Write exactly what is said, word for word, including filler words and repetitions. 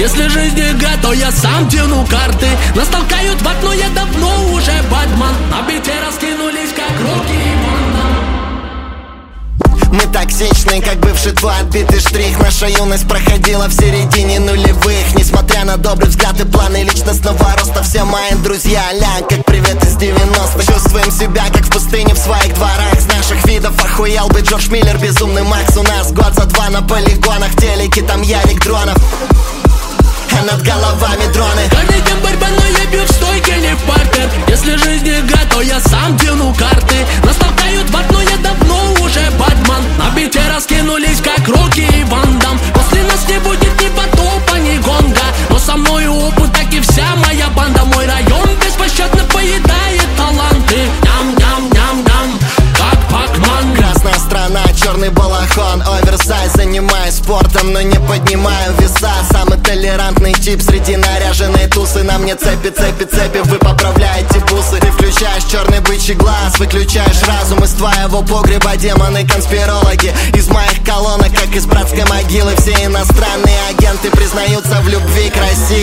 Если жизнь игра, то я сам тяну карты. Нас толкают в окно, я давно уже Бэтмен. На бите раскинулись, как руки Ивана. Мы токсичны, как бывший твой отбитый штрих. Наша юность проходила в середине нулевых. Несмотря на добрый взгляд и планы личностного роста, все мои друзья ля, как привет из девяностых. Чувствуем себя, как в пустыне в своих дворах. С наших видов охуел бы Джордж Миллер, безумный Макс. У нас год за два на полигонах, в телеке там Ярик Дронов, а над головами дроны. Каждый день борьба, но я бью в стойке, не в партер. Если жизнь игра, то я сам тяну карты. Нас толкают в окно, я давно уже Бэтмен. На бите раскинулись, как руки и Ван Дам. После нас не будет ни потопа, ни гонга. Но со мною опыт, так и вся моя банда. Мой район беспощадно поедает таланты. Ням-ням-ням-ням, как Пакман. Красная страна, черный балахон, оверсайз. Занимаюсь спортом, но не поднимаю веса. Самый толерантный тип среди наряженной тусы. На мне цепи, цепи, цепи, вы поправляете бусы. Ты включаешь черный бычий глаз, выключаешь разум. Из твоего погреба демоны-конспирологи. Из моих колонок, как из братской могилы, все иностранные агенты признаются в любви к России.